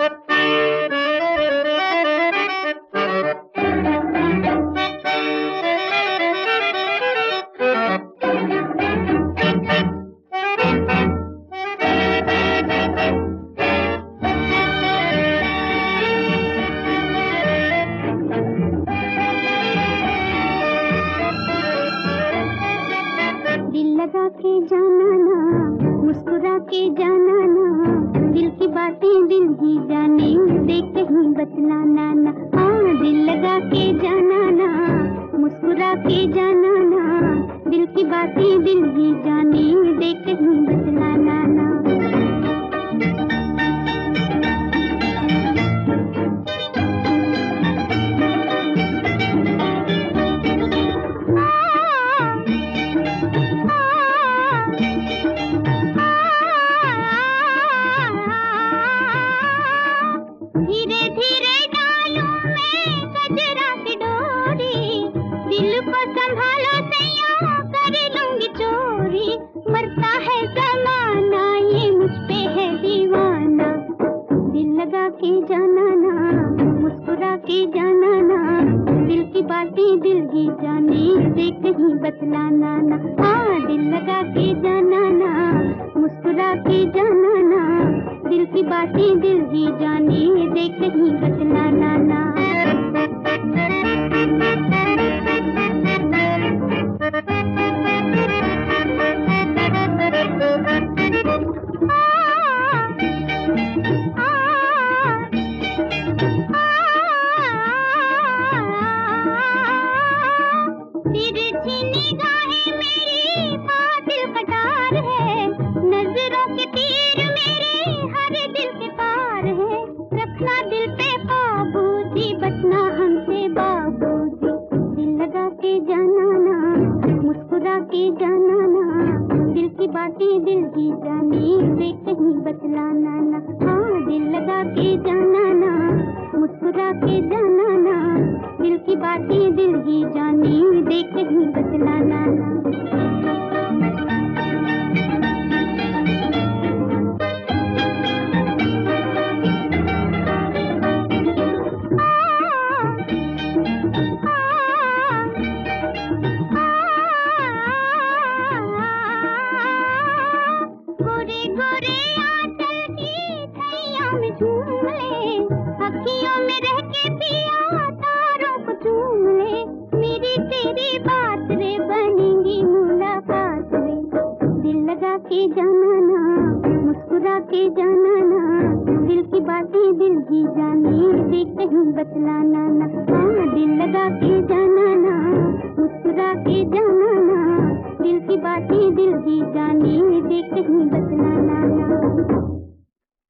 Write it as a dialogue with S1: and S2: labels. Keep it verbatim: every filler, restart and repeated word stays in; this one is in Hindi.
S1: लगा के जाना ना, मुस्कुरा के जाना ना, दिल की बातें दिल ही जाने, देख कहीं बतलाना ना। हाँ, दिल लगा के जाना ना, मुस्कुरा के जाना ना, दिल की बातें दिल ही जाने, देख कहीं बतलाना ना। धीरे धीरे डालूं मैं कजरा की डोरी, दिल को संभालो सैया, कर लूंगी चोरी। मरता है ज़माना ये मुझ पे है दीवाना, दिल लगा के जाना ना, मुस्कुरा के जाना ना, दिल की बातें दिल ही जाने, देख कहीं बतलाना ना। हाँ, दिल लगा के जाना ना, मुस्कुरा के जाना ना, दिल की बातें दिल ही जाने, देख कहीं बतलाना ना। तिरछी निगाहें मेरी बातिल कटार है, नजरों के तीर मेरे हर दिल के पार है। रखना दिल पे काबू जी, बचना हमसे बाबूजी। दिल लगा के जाना ना, मुस्कुरा के जाना ना, दिल की बातें दिल ही जाने, देख कहीं बतलाना ना। हाँ, दिल लगा के जाना ना, मुस्कुरा के जाना ना, दिल की बातें दिल ही जाने, देख कहीं बतलाना ना। गोरे गोरे आंचल की छैया में झूम ले, अखियों में रह के पिया तारों को चूम ले। मेरी तेरी बात रे बनेंगी मुलाकात रे, दिल लगा के जाना ना, मुस्कुरा के जाना ना, दिल की बातें दिल ही जाने, देख कहीं बतलाना ना। हाँ, दिल लगा के जाना ना, मुस्कुरा के जाना ना, दिल की बातें दिल ही जाने, देख कहीं बतलाना।